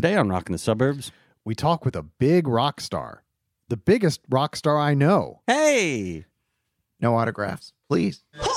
Today on Rockin' the Suburbs, we talk with a big rock star, the biggest rock star I know. hey! No autographs, please.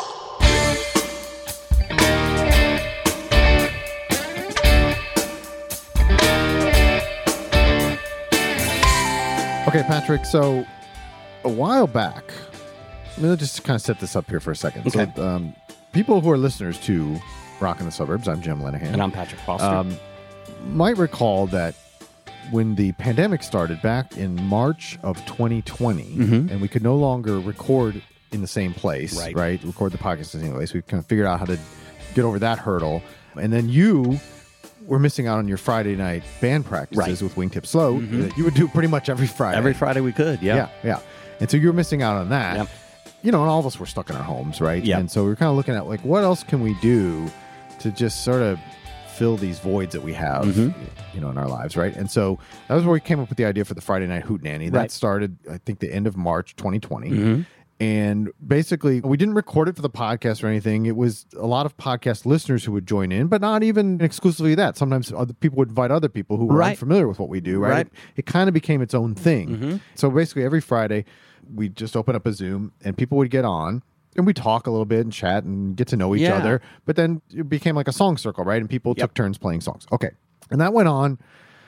Okay, Patrick, so a while back, let's just kind of set this up here for a second. Okay. So, people who are listeners to Rockin' the Suburbs, I'm Jim Lenahan. And I'm Patrick Foster. Might recall that when the pandemic started back in March of 2020, and we could no longer record in the same place, right? Record the podcast in the same place. We kind of figured out how to get over that hurdle. And then you were missing out on your Friday night band practices with Wingtip Slow that you would do pretty much every Friday. Every Friday we could, Yeah. And so you were missing out on that. Yep. You know, and all of us were stuck in our homes, right? Yep. And so we were kind of looking at, like, what else can we do to just sort of fill these voids that we have, you know, in our lives, right? And so that was where we came up with the idea for the Friday Night Hootenanny. That started, I think, the end of March 2020. And basically, we didn't record it for the podcast or anything. It was a lot of podcast listeners who would join in, but not even exclusively that. Sometimes other people would invite other people who were unfamiliar with what we do, right? It kind of became its own thing. So basically, every Friday, we just open up a Zoom, and people would get on, and we talk a little bit and chat and get to know each other. But then it became like a song circle, right? And people took turns playing songs. Okay. And that went on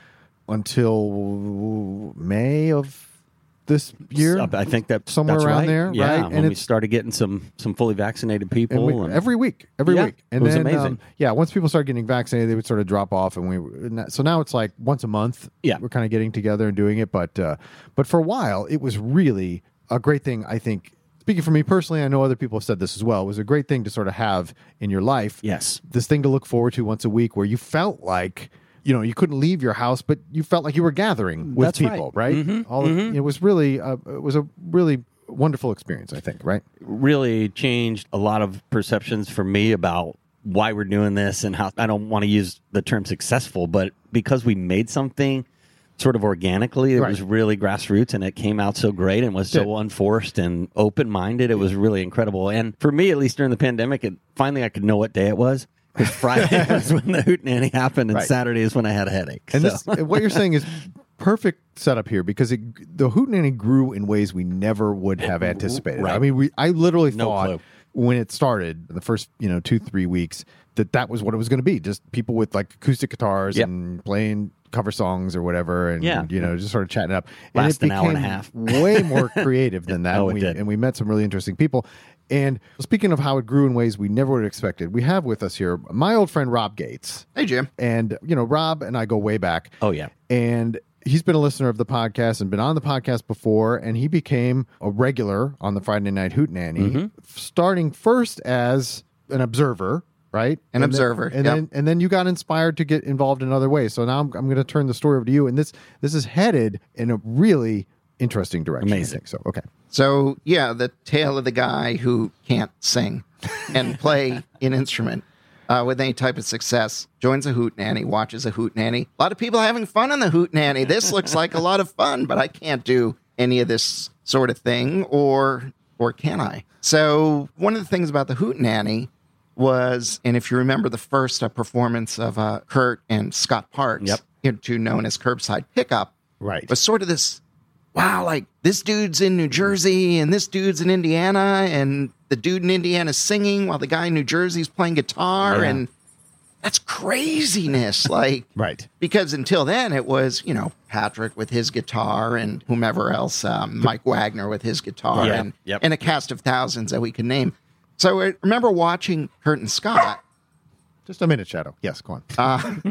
until May of this year. I think that somewhere that's around right. there, yeah, right? when we started getting some fully vaccinated people. And every week. And it was then, amazing. Once people started getting vaccinated, they would sort of drop off, so now it's like once a month. Yeah. We're kind of getting together and doing it, but for a while, it was really a great thing, I think. Speaking for me personally, I know other people have said this as well. It was a great thing to sort of have in your life. Yes. This thing to look forward to once a week where you felt like, you know, you couldn't leave your house, but you felt like you were gathering with That's people, right? It was really, it was a really wonderful experience, I think, right? Really changed a lot of perceptions for me about why we're doing this and how, I don't want to use the term successful, but because we made something sort of organically, it was really grassroots, and it came out so great and was so unforced and open-minded. It was really incredible. And for me, at least during the pandemic, finally I could know what day it was. Because Friday was when the Hootenanny happened, and Saturday is when I had a headache. And what you're saying is perfect setup here, because the Hootenanny grew in ways we never would have anticipated. Right. I mean, I literally thought clue. when it started, the first 2-3 weeks, that was what it was going to be. Just people with like acoustic guitars and playing cover songs or whatever, and just sort of chatting it up. Last and it an hour and a became half. way more creative than that. It did. And we met some really interesting people. And speaking of how it grew in ways we never would have expected, we have with us here my old friend Rob Gates. Hey, Jim. And, Rob and I go way back. Oh, yeah. And he's been a listener of the podcast and been on the podcast before, and he became a regular on the Friday Night Hootenanny, starting first as an observer, right? An observer. And then you got inspired to get involved in other ways. So now I'm going to turn the story over to you, and this is headed in a really interesting direction. Amazing. I think. So, okay. So, the tale of the guy who can't sing and play an instrument with any type of success, joins a Hootenanny, watches a Hootenanny. A lot of people having fun on the Hootenanny. This looks like a lot of fun, but I can't do any of this sort of thing, or can I? So one of the things about the Hootenanny was, and if you remember the first performance of Kurt and Scott Parks, known as Curbside Pickup, was sort of this, wow, like this dude's in New Jersey and this dude's in Indiana, and the dude in Indiana's singing while the guy in New Jersey's playing guitar, and that's craziness. Like, because until then it was, Patrick with his guitar and whomever else, Mike Wagner with his guitar, and a cast of thousands that we could name. So I remember watching Kurt and Scott. Just a minute, Shadow. Yes, go on.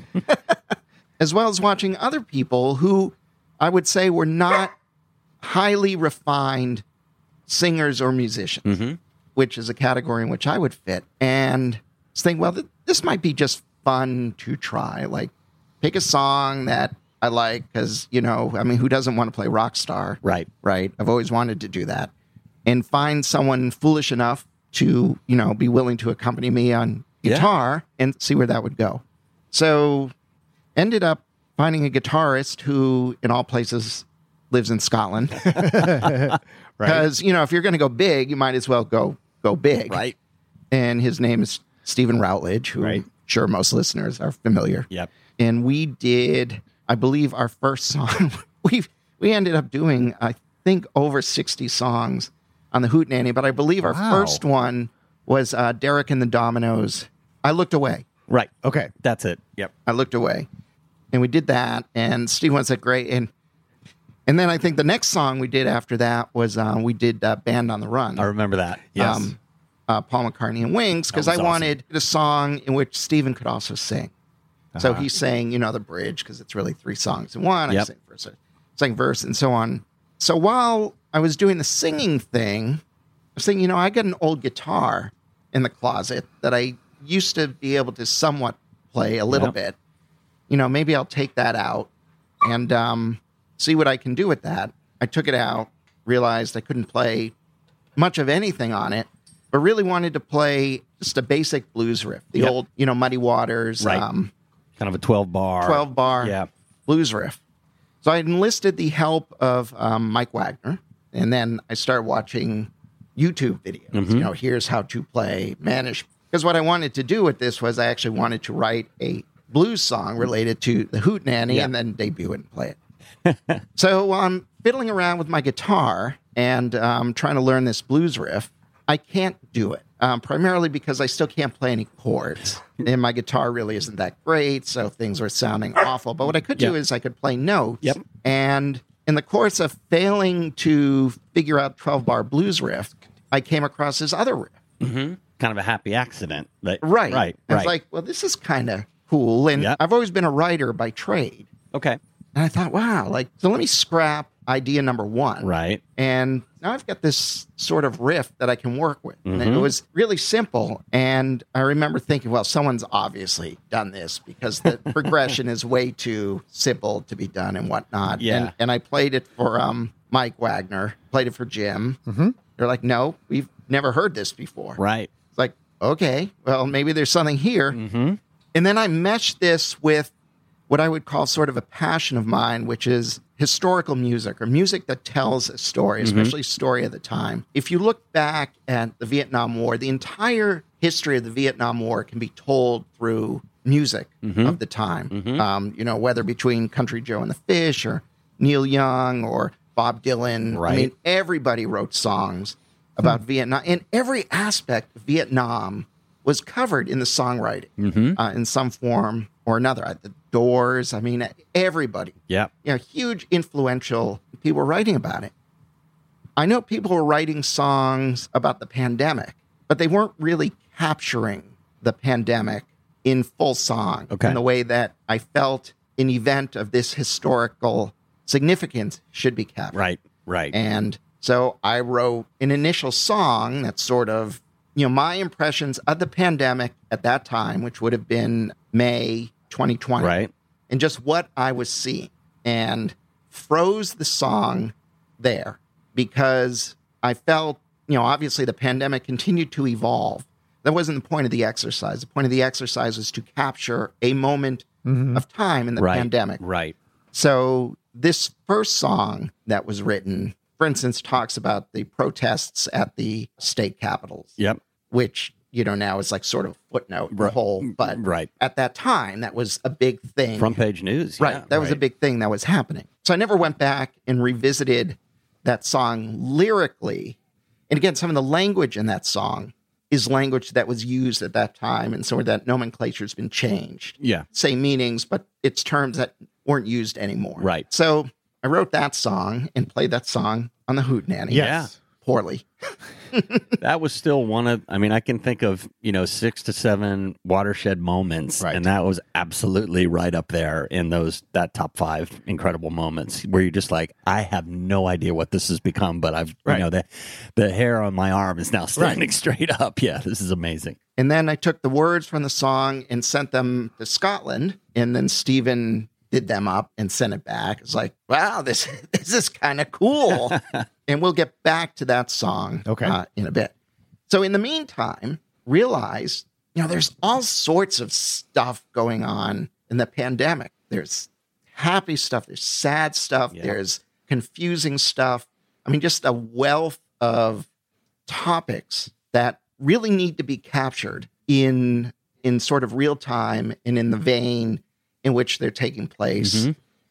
As well as watching other people who I would say were not highly refined singers or musicians, which is a category in which I would fit. And think, well, this might be just fun to try. Like, pick a song that I like because, who doesn't want to play rock star? Right. I've always wanted to do that. And find someone foolish enough to, be willing to accompany me on guitar and see where that would go. So ended up finding a guitarist who, in all places, lives in Scotland. Because, if you're going to go big, you might as well go big. Right. And his name is Stephen Routledge, who I'm sure most listeners are familiar. Yep. And we did I believe our first song, we ended up doing, I think, over 60 songs on the Hootenanny, but I believe our first one was Derek and the Dominoes. I Looked Away. Right. Okay. That's it. Yep. I Looked Away. And we did that, and Steve went, "That great." And then I think the next song we did after that was we did Band on the Run. I remember that. Yes. Paul McCartney and Wings, because I wanted a song in which Steven could also sing. So he sang, the bridge, because it's really 3 songs in one. I sang verse, and so on. So while I was doing the singing thing, I was thinking, I got an old guitar in the closet that I used to be able to somewhat play a little bit. Maybe I'll take that out and see what I can do with that. I took it out, realized I couldn't play much of anything on it, but really wanted to play just a basic blues riff, the old, Muddy Waters, right. Kind of a 12-bar blues riff. So I enlisted the help of Mike Wagner, and then I started watching YouTube videos. Mm-hmm. Here's how to play Manish. Because what I wanted to do with this was I actually wanted to write a blues song related to the Hootenanny and then debut it and play it. So I'm fiddling around with my guitar and trying to learn this blues riff. I can't do it, primarily because I still can't play any chords. And my guitar really isn't that great, so things were sounding awful. But what I could do is I could play notes. Yep. And in the course of failing to figure out 12-bar blues riff, I came across this other riff. Mm-hmm. Kind of a happy accident. Right. I was like, well, this is kind of cool. And I've always been a writer by trade. Okay. And I thought, wow, so let me scrap idea number 1. Right. And now I've got this sort of riff that I can work with. Mm-hmm. And it was really simple. And I remember thinking, well, someone's obviously done this because the progression is way too simple to be done and whatnot. Yeah. And I played it for Mike Wagner, played it for Jim. Mm-hmm. They're like, no, we've never heard this before. Right. It's like, okay, well, maybe there's something here. Mm-hmm. And then I meshed this with what I would call sort of a passion of mine, which is historical music or music that tells a story, especially story of the time. If you look back at the Vietnam War, the entire history of the Vietnam War can be told through music of the time. Mm-hmm. Whether between Country Joe and the Fish or Neil Young or Bob Dylan. Right. I mean, everybody wrote songs about Vietnam, and every aspect of Vietnam was covered in the songwriting in some form or another. The Doors, I mean, everybody. Yeah. Huge influential people were writing about it. I know people were writing songs about the pandemic, but they weren't really capturing the pandemic in full song in the way that I felt an event of this historical significance should be captured. Right. And so I wrote an initial song that's sort of, my impressions of the pandemic at that time, which would have been May 2020. Right. And just what I was seeing. And froze the song there because I felt, obviously the pandemic continued to evolve. That wasn't the point of the exercise. The point of the exercise was to capture a moment of time in the pandemic. Right. So this first song that was written, for instance, talks about the protests at the state capitals. Yep. Which, now is like sort of footnote the whole. But at that time, that was a big thing. Front page news. Right. That was a big thing that was happening. So I never went back and revisited that song lyrically. And again, some of the language in that song is language that was used at that time. And so that nomenclature has been changed. Yeah. Same meanings, but it's terms that weren't used anymore. Right. So I wrote that song and played that song on the Hootenanny. Yes. Poorly. That was still one of, I can think of, 6 to 7 watershed moments. Right. And that was absolutely right up there in that top 5 incredible moments where you're just like, I have no idea what this has become, but I've, the hair on my arm is now standing straight up. Yeah, this is amazing. And then I took the words from the song and sent them to Scotland. And then Stephen did them up and sent it back. It's like, wow, this is kind of cool. And we'll get back to that song in a bit. So in the meantime, realize, there's all sorts of stuff going on in the pandemic. There's happy stuff. There's sad stuff. Yeah. There's confusing stuff. Just a wealth of topics that really need to be captured in sort of real time and in the vein in which they're taking place.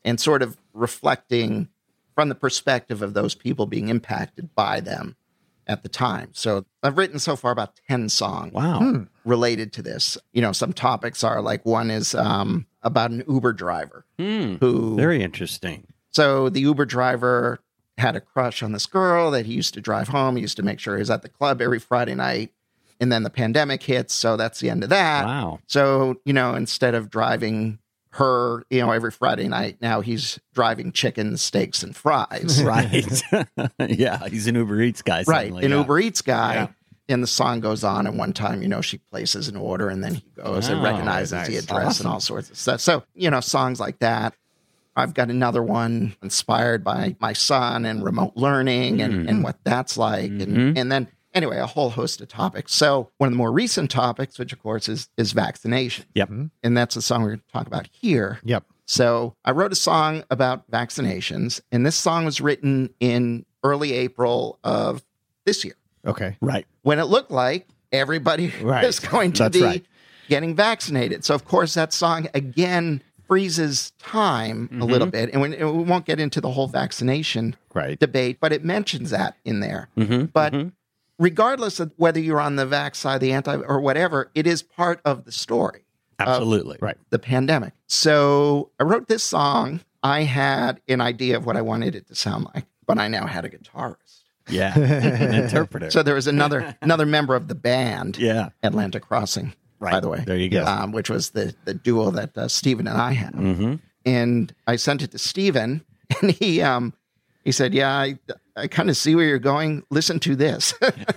and sort of reflecting from the perspective of those people being impacted by them at the time. So I've written so far about 10 songs. Wow. Related to this. Some topics are like, one is about an Uber driver who... Very interesting. So the Uber driver had a crush on this girl that he used to drive home. He used to make sure he was at the club every Friday night. And then the pandemic hits, so that's the end of that. Wow. So, instead of driving her, every Friday night, now he's driving chicken, steaks, and fries. Right. Yeah, he's an Uber Eats guy. Right, Suddenly. an Yeah. Uber Eats guy. Yeah. And the song goes on, and one time, she places an order, and then he goes and Oh, recognizes nice. the address Awesome. and all sorts of stuff. So, songs like that. I've got another one inspired by my son and remote learning and what that's like. And then, anyway, a whole host of topics. So one of the more recent topics, which of course is vaccination. Yep. And that's the song we're going to talk about here. Yep. So I wrote a song about vaccinations, and this song was written in early April of this year, Okay. Right. when it looked like everybody Right. was going to That's be right. getting vaccinated. So of course that song again freezes time a little bit, and we won't get into the whole vaccination Right. debate, but it mentions that in there. But regardless of whether you're on the vax side, the anti, or whatever, it is part of the story. Absolutely. Right. The pandemic. So I wrote this song. I had an idea of what I wanted it to sound like, but I now had a guitarist. Yeah. An interpreter. So there was another member of the band, Yeah. Atlantic Crossing, by Right. the way. There you go. Which was the duo that Stephen and I had. Mm-hmm. And I sent it to Stephen, and he said, "Yeah, I kind of see where you're going. Listen to this."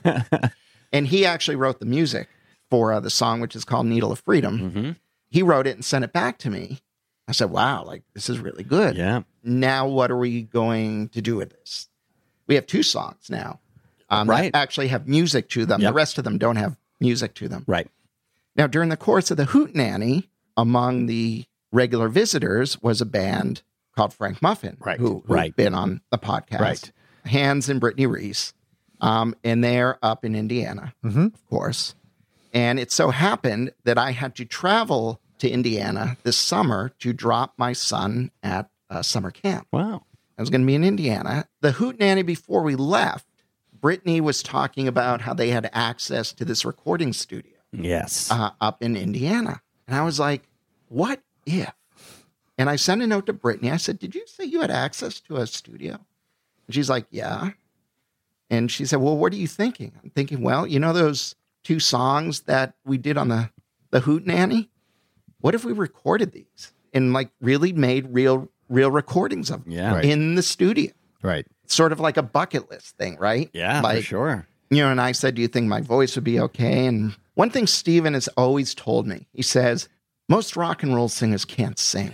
And he actually wrote the music for the song, which is called Needle of Freedom. Mm-hmm. He wrote it and sent it back to me. I said, "Wow, like this is really good." Yeah. Now, what are we going to do with this? We have 2 songs now Right. that actually have music to them. Yep. The rest of them don't have music to them. Right. Now, during the course of the Hootenanny, among the regular visitors was a band called Frank Muffin, Right. who've Right. been on the podcast. Right. Hans and Brittany Reese. And they're up in Indiana, of course. And it so happened that I had to travel to Indiana this summer to drop my son at summer camp. Wow. I was going to be in Indiana. The Hootenanny, before we left, Brittany was talking about how they had access to this recording studio Yes. up in Indiana. And I was like, what if? And I sent a note to Brittany. I said, "Did you say you had access to a studio?" And she's like, "Yeah." And she said, "Well, what are you thinking?" I'm thinking, well, those 2 songs that we did on the Hootenanny? What if we recorded these and like really made real recordings of them Yeah. Right. in the studio? Right. Sort of like a bucket list thing, right? Yeah, like, for sure. And I said, "Do you think my voice would be okay?" And one thing Steven has always told me, he says, most rock and roll singers can't sing,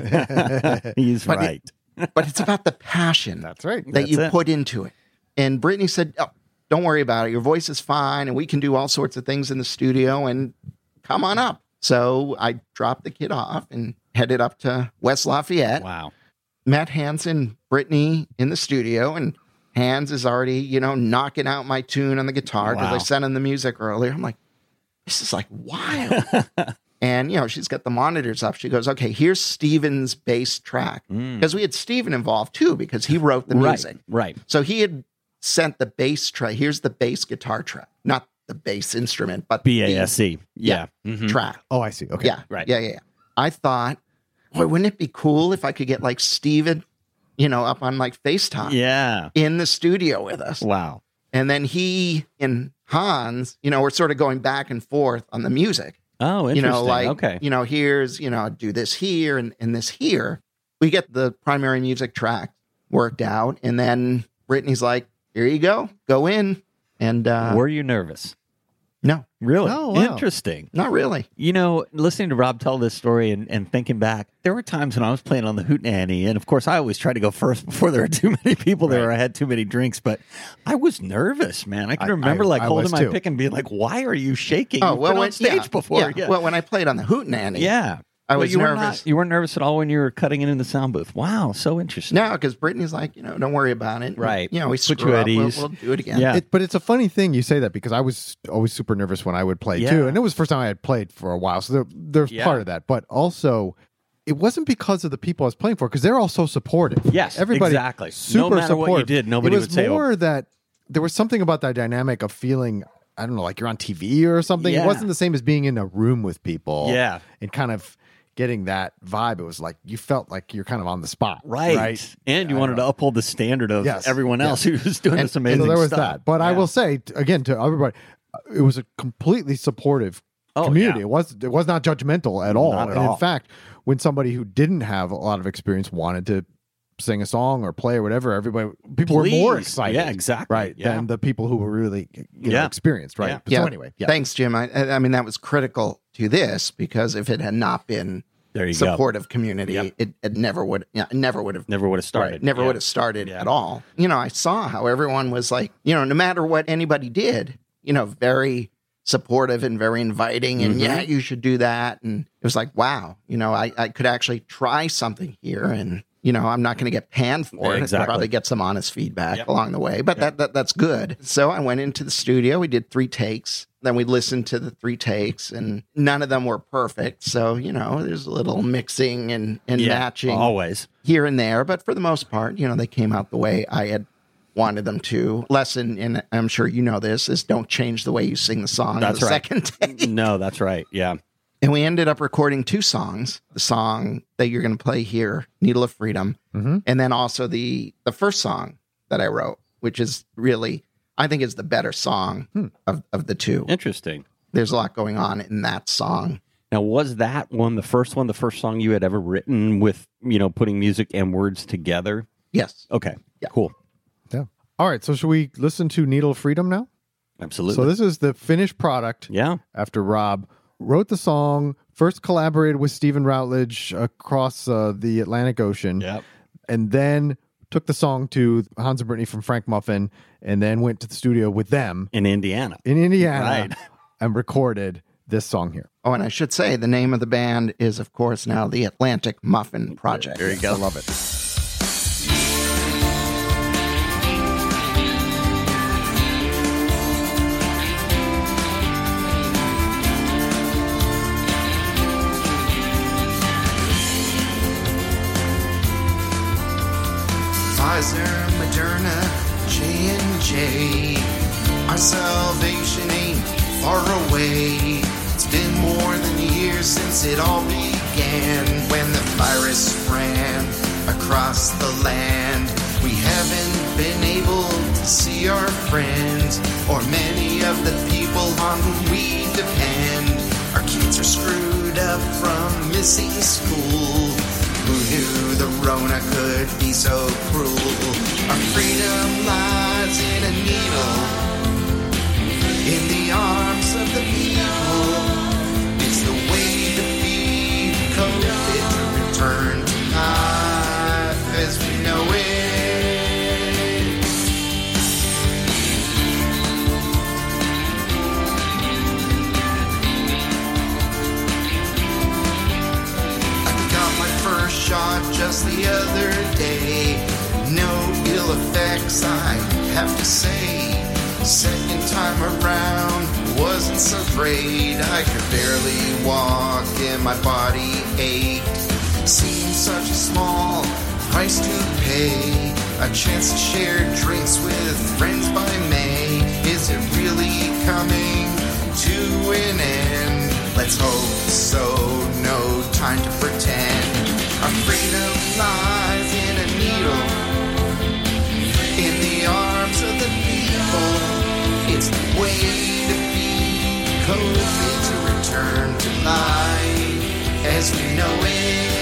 He's But right. but it's about the passion That's right. that That's you it. put into it. And Brittany said, "Oh, don't worry about it. Your voice is fine, and we can do all sorts of things in the studio, and come on up." So I dropped the kid off and headed up to West Lafayette, Wow. met Hans and Brittany in the studio, and Hans is already, knocking out my tune on the guitar because Wow. I sent him the music earlier. I'm like, this is like wild. And, she's got the monitors up. She goes, "Okay, here's Steven's bass track." Because we had Steven involved too, because he wrote the music. Right. So he had sent the bass track. Here's the bass guitar track, not the bass instrument, but BASC. Yeah. the Mhm. track. Oh, I see. Okay. Yeah. Right. Yeah. I thought, boy, wouldn't it be cool if I could get like Steven, up on like FaceTime Yeah. in the studio with us. Wow. And then he and Hans, we're sort of going back and forth on the music. Oh, interesting. Like, okay. Here's, do this here and this here. We get the primary music track worked out. And then Brittany's like, "Here you go in." And Were you nervous? no, Really? Oh, wow. Interesting. not really. Listening to Rob tell this story and thinking back, there were times when I was playing on the Hootenanny, and of course, I always try to go first before there are too many people there or I had too many drinks, but I was nervous, man. I can remember I holding was my too. pick and being like, why are you shaking? Oh, You've well, been on when, stage before. Yeah. Well, when I played on the Hootenanny, Yeah. I Well, was you nervous. You weren't nervous at all when you were cutting it in the sound booth. Wow, so interesting. No, because Brittany's like, don't worry about it. Right. We Put screw you up. at ease. We'll do it again. Yeah. But it's a funny thing you say that because I was always super nervous when I would play Yeah. too, and it was the first time I had played for a while, so there's Yeah. part of that. But also, it wasn't because of the people I was playing for, because they're all so supportive. Yes, everybody exactly. super no matter supportive. what you did, nobody would say, It was more that there was something about that dynamic of feeling, I don't know, like you're on TV or something. Yeah. It wasn't the same as being in a room with people. Yeah. And kind of getting that vibe. It was like you felt like you're kind of on the spot. Right. And you wanted to uphold the standard of everyone else who was doing this amazing so there was stuff. that. But I will say, again, to everybody, it was a completely supportive community. Yeah. It was not judgmental at all. Not at and all. in fact, when somebody who didn't have a lot of experience wanted to sing a song or play or whatever, people were more excited. Yeah, exactly. Right. Yeah. Than the people who were really experienced. Right. Yeah. So anyway. Yeah. Thanks, Jim. I mean, that was critical to this, because if it had not been There you supportive community, Yep. it never would have Never would have started. Right, never Yeah. would have started Yeah. at all. I saw how everyone was like, no matter what anybody did, very supportive and very inviting, and yeah, you should do that. And it was like, wow, I could actually try something here, and I'm not going to get panned for it. Exactly. I'll probably get some honest feedback along the way, but that's good. So I went into the studio. We did 3 takes. Then we listened to the 3 takes, and none of them were perfect. So, there's a little mixing and matching Always. here and there. But for the most part, they came out the way I had wanted them to. Lesson, and I'm sure you know this, is don't change the way you sing the song That's the right. second take. No, that's right. Yeah. And we ended up recording 2 songs. The song that you're going to play here, Needle of Freedom, and then also the first song that I wrote, which is really, I think, is the better song of the 2. Interesting. There's a lot going on in that song. Now, was that the first song you had ever written with, putting music and words together? Yes. Okay. Yeah. Cool. Yeah. All right. So should we listen to Needle of Freedom now? Absolutely. So this is the finished product. Yeah. After Rob wrote the song, first collaborated with Stephen Routledge across the Atlantic Ocean. Yep. And then took the song to Hans and Brittany from Frank Muffin, and then went to the studio with them In Indiana. Right. And recorded this song here. Oh, and I should say the name of the band is, of course, now the Atlantic Muffin Project. There you go. I love it. Pfizer, Moderna, J&J. Our salvation ain't far away. It's been more than a year since it all began, when the virus ran across the land. We haven't been able to see our friends or many of the people on whom we depend. Our kids are screwed up from missing school. Who knew the Rona could be so cruel? Our freedom lies in a needle, in the arms of the people. It's the way to be COVID, to return to life as we know it. I got my first shot just the other day. No ill effects, I have to say. Second time around wasn't so great. I could barely walk and my body ached. Seemed such a small price to pay. A chance to share drinks with friends by May. Is it really coming to an end? Let's hope so, no time to pretend. Our freedom lies in a needle, in the arms of the people. It's the way to be COVID, to return to life as we know it.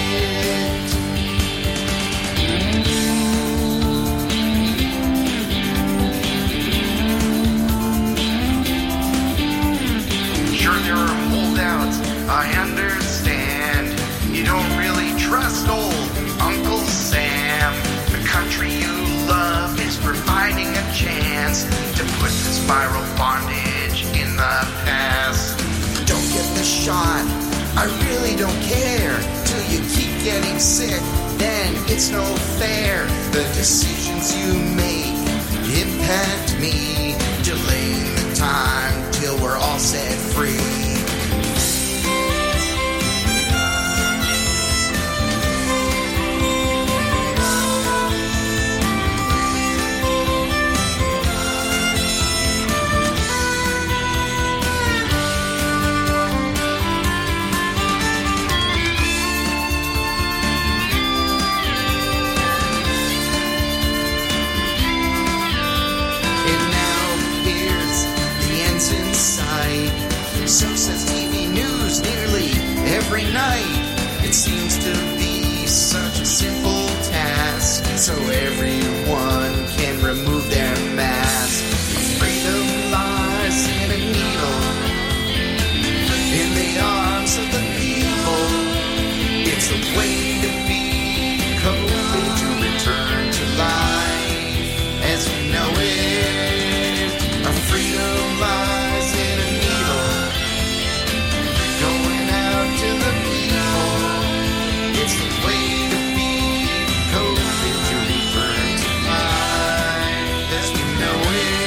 Sure, there are holdouts, I understand. You don't really trust old Uncle Sam. The country you love is providing a chance to put this viral bondage in the past. Don't get the shot, I really don't care. Till you keep getting sick, then it's no fair. The decisions you make impact me, delaying the time till we're all set free. So says TV news nearly every night. It seems to be such a simple task, so everyone can remove their mask. Freedom lies in a needle, in the arms of the people. It's the way to beat COVID, to return to life as we know it. Our freedom lies in a needle, going out to the people. It's the way to beat COVID, to return to life as we know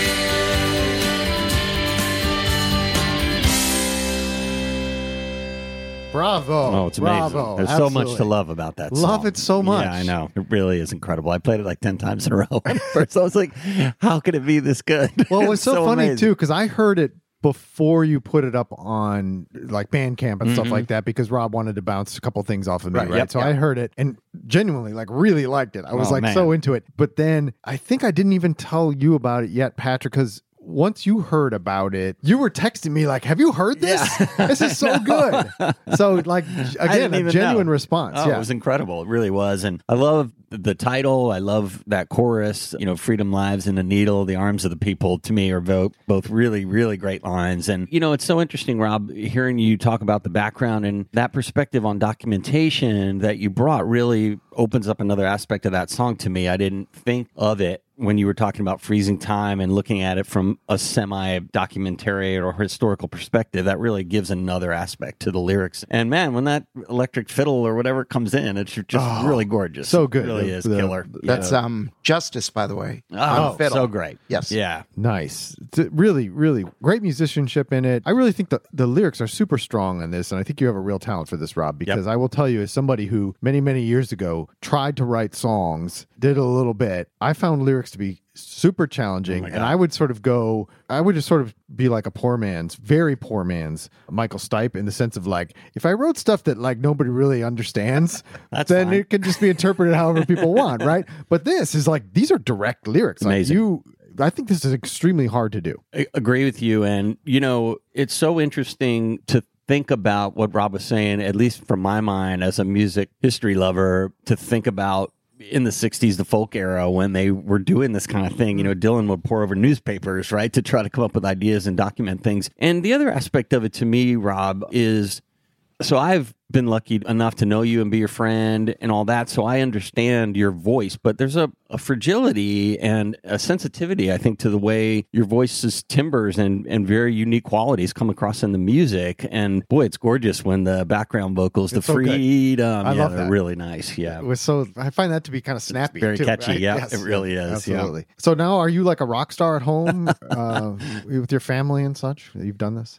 it. Bravo. Oh, it's amazing. Bravo. There's so much to Absolutely. love about that song. Love it so much. Yeah, I know. It really is incredible. I played it like 10 times in a row. At first, I was like, how could it be this good? Well, it was so funny amazing. too, because I heard it before you put it up on like Bandcamp and stuff like that, because Rob wanted to bounce a couple things off of me, right? Yep, So I heard it and genuinely like really liked it. I was Oh, like man. so into it. But then I think I didn't even tell you about it yet, Patrick, because once you heard about it, you were texting me like, have you heard this? This is so good. So like, again, didn't a even genuine know. response. Oh, yeah. it was incredible. It really was. And I love the title. I love that chorus, freedom lives in a needle, the arms of the people, to me are both really, really great lines. And, it's so interesting, Rob, hearing you talk about the background and that perspective on documentation that you brought really opens up another aspect of that song to me. I didn't think of it when you were talking about freezing time and looking at it from a semi-documentary or historical perspective. That really gives another aspect to the lyrics. And man, when that electric fiddle or whatever comes in, it's just really gorgeous. so good. It really is killer. That's Justice, by the way. Oh, on fiddle. so great. Yes. Yeah. Nice. It's really, really great musicianship in it. I really think the lyrics are super strong in this, and I think you have a real talent for this, Rob, because I will tell you, as somebody who many, many years ago tried to write songs, did a little bit, I found lyrics to be super challenging, and I would just sort of be like a very poor man's Michael Stipe, in the sense of like, if I wrote stuff that like nobody really understands, then fine. it can just be interpreted however people want, right? But this is like, these are direct lyrics. Amazing. I think this is extremely hard to do. I agree with you. And, it's so interesting to think about what Rob was saying, at least from my mind as a music history lover, to think about in the 60s, the folk era, when they were doing this kind of thing. Dylan would pore over newspapers, right, to try to come up with ideas and document things. And the other aspect of it to me, Rob, is, so I've been lucky enough to know you and be your friend and all that, so I understand your voice, but there's a fragility and a sensitivity, I think, to the way your voice's timbres and very unique qualities come across in the music. And boy, it's gorgeous when the background vocals, It's the so good. freedom, I love they're that. really nice. Yeah. It was so, I find that to be kind of snappy, Very too, catchy. right? Yeah, Yes. it really is. Absolutely. So now, are you like a rock star at home with your family and such? You've done this?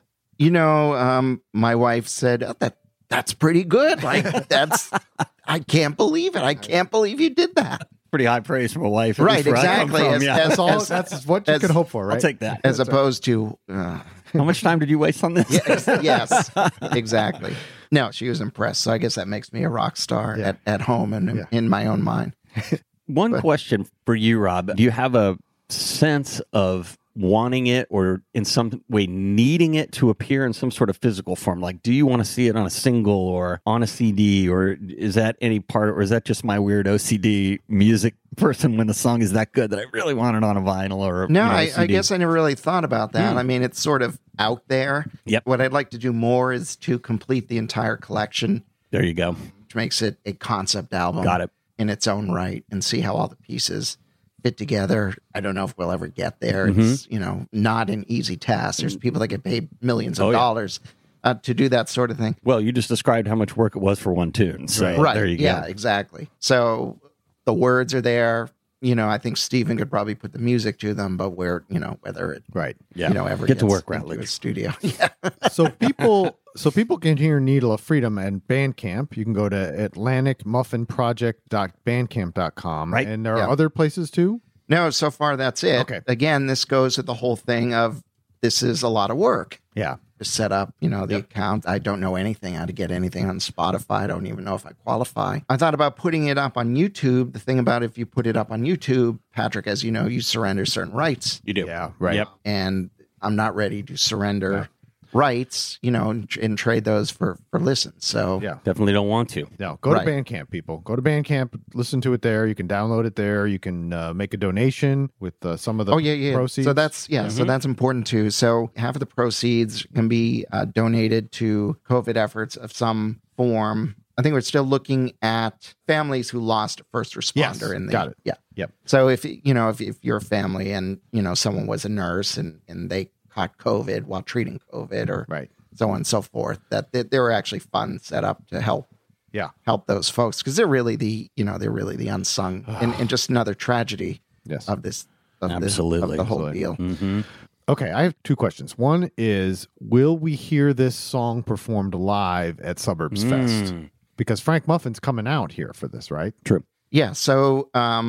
My wife said, oh, that's pretty good. Like, I can't believe it. I can't believe you did that. Pretty high praise from a wife. at Right, least where I come exactly. from, As- yeah. as- That's what you as- could hope for, right? I'll take that. As opposed to, How much time did you waste on this? yes, exactly. No, she was impressed. So I guess that makes me a rock star at home and in my own mind. One question for you, Rob. Do you have a sense of wanting it or in some way needing it to appear in some sort of physical form? Like, do you want to see it on a single or on a CD, or is that any part, or is that just my weird OCD music person when the song is that good that I really want it on a vinyl or No, a I CD? guess I never really thought about that. I mean, it's sort of out there. Yep. What I'd like to do more is to complete the entire collection, There you go. which makes it a concept album. Got it. In its own right, and see how all the pieces fit together. I don't know if we'll ever get there. It's, not an easy task. There's people that get paid millions of dollars to do that sort of thing. Well, you just described how much work it was for one tune. So Right. there you go. Yeah, exactly. So the words are there. I think Stephen could probably put the music to them, but whether it, Right. Yeah. ever Get to gets work, into Rutledge. a studio. Yeah. So people can hear Needle of Freedom and Bandcamp. You can go to atlanticmuffinproject.bandcamp.com. Right. And there are Yeah. other places too? No, so far that's it. Okay. Again, this goes with the whole thing of this is a lot of work. Yeah. To set up, the account. I don't know anything how to get anything on Spotify. I don't even know if I qualify. I thought about putting it up on YouTube. The thing about if you put it up on YouTube, Patrick, as you know, you surrender certain rights. You do. Yeah, right. Yep. And I'm not ready to surrender rights, and trade those for listens. So Yeah. Definitely don't want to. No, go Right. to Bandcamp, people. Go to Bandcamp, listen to it there. You can download it there. You can make a donation with some of the proceeds. So that's important too. So half of the proceeds can be donated to COVID efforts of some form. I think we're still looking at families who lost a first responder in the got it. Yeah. Yep. So if you're a family and someone was a nurse and they caught COVID while treating COVID or Right. so on and so forth, that there were actually funds set up to help those folks, because they're really the unsung and just another tragedy Yes. of this Absolutely. of the whole Absolutely. deal. Okay, I have two questions. One is, will we hear this song performed live at Suburbs Fest? Because Frank Muffin's coming out here for this, right? True. Yeah. So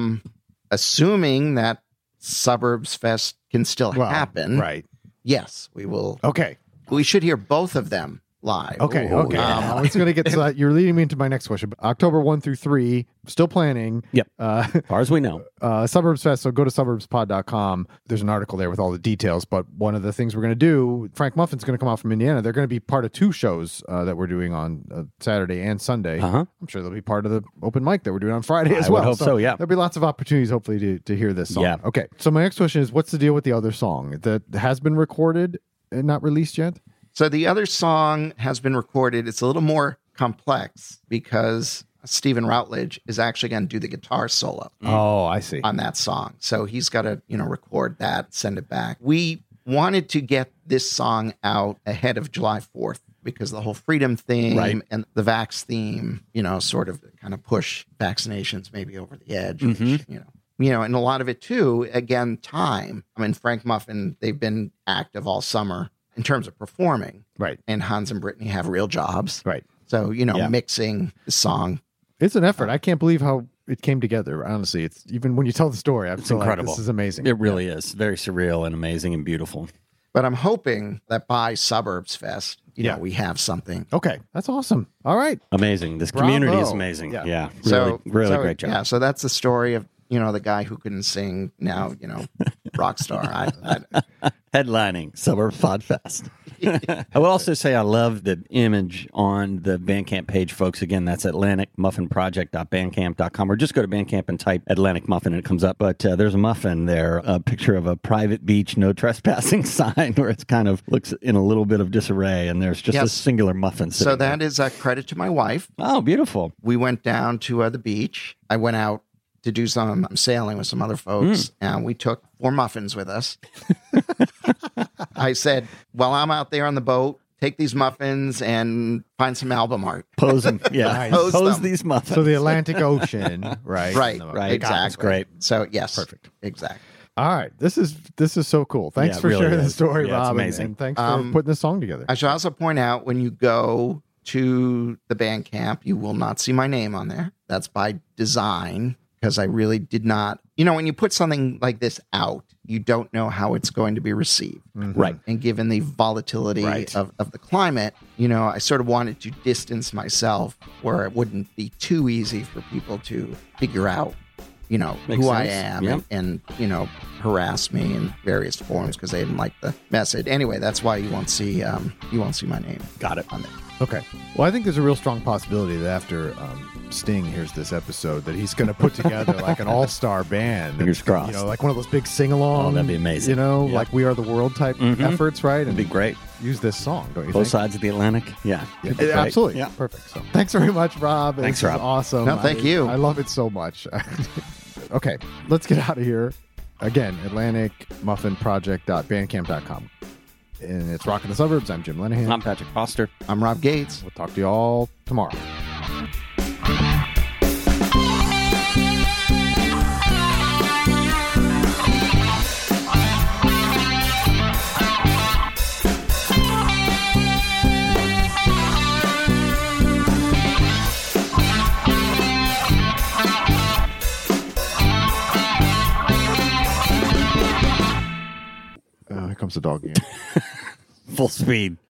assuming that Suburbs Fest can still happen, Right. yes, we will. Okay. We should hear both of them live. Okay. Oh, Okay. yeah. It's going to get to that. You're leading me into my next question. But October 1 through 3, still planning. Yep. As far as we know. Suburbs Fest. So go to suburbspod.com. There's an article there with all the details. But one of the things we're going to do, Frank Muffin's going to come out from Indiana. They're going to be part of 2 shows that we're doing on Saturday and Sunday. Uh-huh. I'm sure they'll be part of the open mic that we're doing on Friday as I would well. hope so, yeah. There'll be lots of opportunities, hopefully, to hear this song. Yeah. Okay. So my next question is, what's the deal with the other song that has been recorded and not released yet? So the other song has been recorded. It's a little more complex because Stephen Routledge is actually going to do the guitar solo Oh, I see. on that song. So he's got to, record that, send it back. We wanted to get this song out ahead of July 4th because the whole freedom theme Right. and the vax theme, sort of kind of push vaccinations maybe over the edge, which, and a lot of it too, again, time. I mean, Frank Muffin, they've been active all summer in terms of performing. Right. And Hans and Brittany have real jobs. Right. So, Yeah. mixing the song. It's an effort. I can't believe how it came together. Honestly, it's even when you tell the story, I'm still like, incredible. this is amazing. It really is. Very surreal and amazing and beautiful. But I'm hoping that by Suburbs Fest, Yeah. we have something. Okay, that's awesome. All right. Amazing. This Bravo. community is amazing. Yeah. Yeah. So Great job. Yeah, so that's the story of, the guy who couldn't sing, now, rock star. Headlining Suburbs Pod Fest. I will also say I love the image on the Bandcamp page, folks. Again, that's AtlanticMuffinProject.bandcamp.com, or just go to Bandcamp and type Atlantic Muffin and it comes up. But there's a muffin there, a picture of a private beach, no trespassing sign, where it's kind of looks in a little bit of disarray, and there's just a Yes. singular muffin sitting So that is a credit to my wife. there. Oh, beautiful. We went down to the beach. I went out to do some sailing with some other folks, and we took 4 muffins with us. I said, while I'm out there on the boat, take these muffins and find some album art. Pose them. Yeah. Nice. Pose Pose them. these muffins. So the Atlantic Ocean, right? Right, Right. exactly. That's great. So, yes. Perfect. Exactly. All right. This is so cool. Thanks Yeah, it for really sharing the is. story, Yeah, it's Rob. amazing. And thanks for putting this song together. I should also point out, when you go to the Bandcamp, you will not see my name on there. That's by design, because I really did not. When you put something like this out, you don't know how it's going to be received. Right. And given the volatility Right. of the climate, I sort of wanted to distance myself where it wouldn't be too easy for people to figure out, Makes who I sense. am Yep. and harass me in various forms because they didn't like the message. Anyway, that's why you won't see my name Got it. on there. Okay. Well, I think there's a real strong possibility that after Sting hears this episode, that he's going to put together like an all-star band. Fingers crossed. Like one of those big sing-along. Oh, that'd be amazing. Yeah. Like We Are the World type efforts, right? It'd be great. Use this song, don't you Both think? sides of the Atlantic. Yeah. It'd be great. Absolutely. Yeah. Perfect. So, thanks very much, Rob. Thanks, This is Rob. awesome. No, thank you. I love it so much. Okay, let's get out of here. Again, AtlanticMuffinProject.bandcamp.com. And it's Rockin' the Suburbs. I'm Jim Lenahan. I'm Patrick Foster. I'm Rob Gates. We'll talk to you all tomorrow. Here comes the dog again. Full speed.